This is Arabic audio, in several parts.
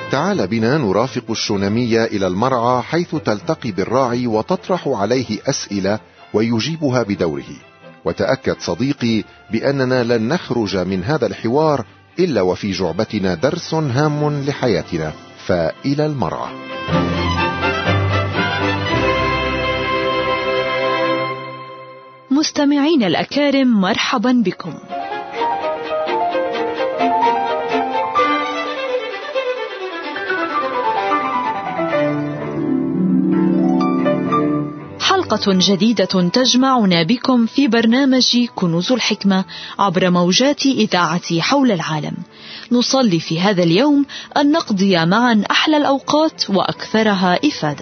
تعال بنا نرافق الشونامية إلى المرعى، حيث تلتقي بالراعي وتطرح عليه أسئلة ويجيبها بدوره. وتأكد صديقي بأننا لن نخرج من هذا الحوار إلا وفي جعبتنا درس هام لحياتنا. فإلى المرعى. مستمعين الأكارم، مرحبا بكم. حلقة جديدة تجمعنا بكم في برنامج كنوز الحكمة عبر موجات إذاعة حول العالم. نصلي في هذا اليوم أن نقضي معا أحلى الأوقات وأكثرها إفادة.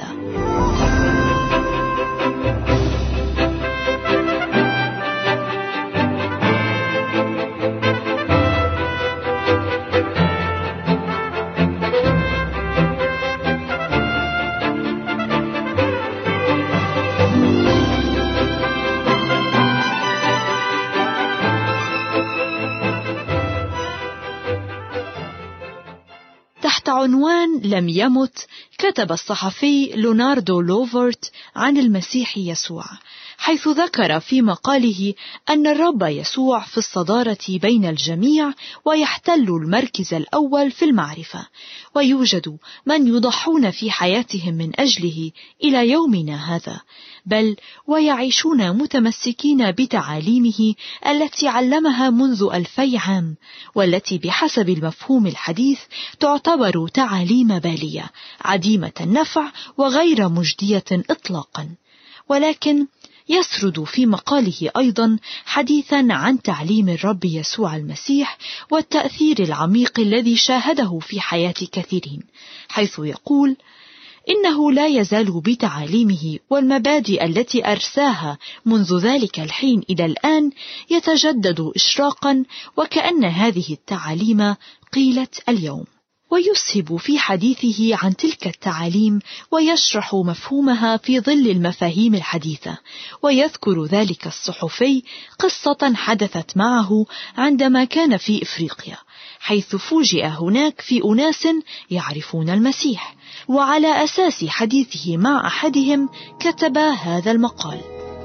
تحت عنوان لم يمت، كتب الصحفي لوناردو لوفورت عن المسيح يسوع، حيث ذكر في مقاله أن الرب يسوع في الصدارة بين الجميع ويحتل المركز الأول في المعرفة، ويوجد من يضحون في حياتهم من أجله إلى يومنا هذا، بل ويعيشون متمسكين بتعاليمه التي علمها منذ 2000 عام، والتي بحسب المفهوم الحديث تعتبر تعاليم بالية عديمة النفع وغير مجدية إطلاقا. ولكن يسرد في مقاله أيضا حديثا عن تعليم الرب يسوع المسيح والتأثير العميق الذي شاهده في حياة كثيرين، حيث يقول: إنه لا يزال بتعاليمه والمبادئ التي أرساها منذ ذلك الحين إلى الآن يتجدد إشراقا، وكأن هذه التعاليم قيلت اليوم. ويسهب في حديثه عن تلك التعاليم ويشرح مفهومها في ظل المفاهيم الحديثة، ويذكر ذلك الصحفي قصة حدثت معه عندما كان في إفريقيا، حيث فوجئ هناك في أناس يعرفون المسيح، وعلى أساس حديثه مع أحدهم كتب هذا المقال.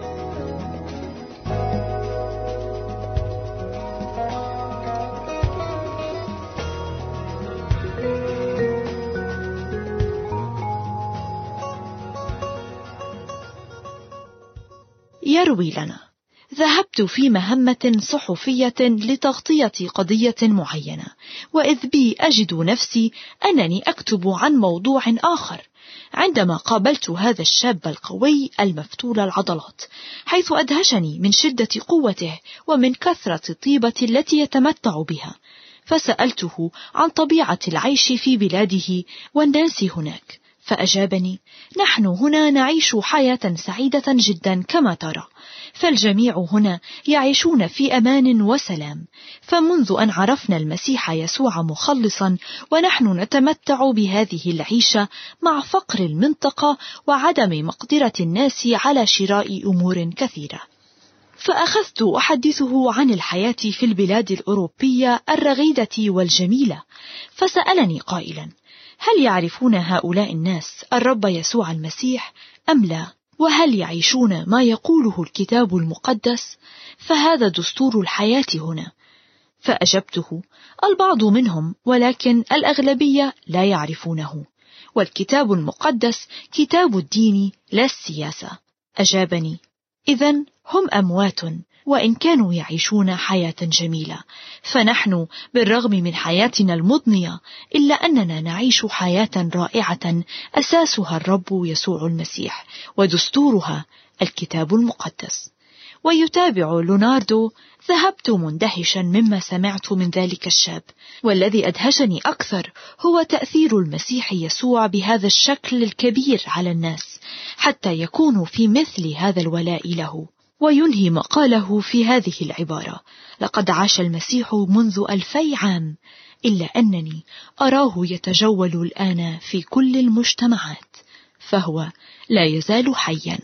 يروي لنا: ذهبت في مهمة صحفية لتغطية قضية معينة، وإذ بي أجد نفسي أنني أكتب عن موضوع آخر، عندما قابلت هذا الشاب القوي المفتول العضلات، حيث أدهشني من شدة قوته ومن كثرة الطيبة التي يتمتع بها، فسألته عن طبيعة العيش في بلاده والناس هناك، فأجابني: نحن هنا نعيش حياة سعيدة جدا كما ترى، فالجميع هنا يعيشون في أمان وسلام، فمنذ أن عرفنا المسيح يسوع مخلصا ونحن نتمتع بهذه العيشة مع فقر المنطقة وعدم مقدرة الناس على شراء أمور كثيرة. فأخذت أحدثه عن الحياة في البلاد الأوروبية الرغيدة والجميلة، فسألني قائلا: هل يعرفون هؤلاء الناس الرب يسوع المسيح أم لا؟ وهل يعيشون ما يقوله الكتاب المقدس؟ فهذا دستور الحياة هنا. فأجبته: البعض منهم، ولكن الأغلبية لا يعرفونه، والكتاب المقدس كتاب الدين لا السياسة. أجابني: إذن هم أموات، وإن كانوا يعيشون حياة جميلة، فنحن بالرغم من حياتنا المضنية إلا أننا نعيش حياة رائعة أساسها الرب يسوع المسيح، ودستورها الكتاب المقدس. ويتابع لوناردو: ذهبت مندهشا مما سمعت من ذلك الشاب، والذي أدهشني أكثر هو تأثير المسيح يسوع بهذا الشكل الكبير على الناس حتى يكونوا في مثل هذا الولاء له. وينهي مقاله في هذه العبارة: لقد عاش المسيح منذ 2000 عام، إلا أنني أراه يتجول الآن في كل المجتمعات، فهو لا يزال حيا.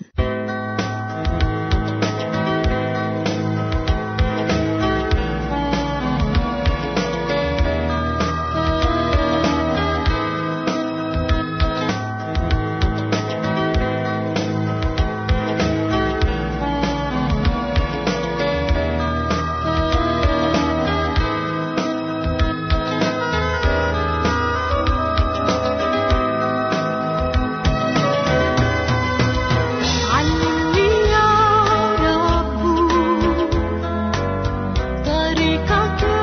quand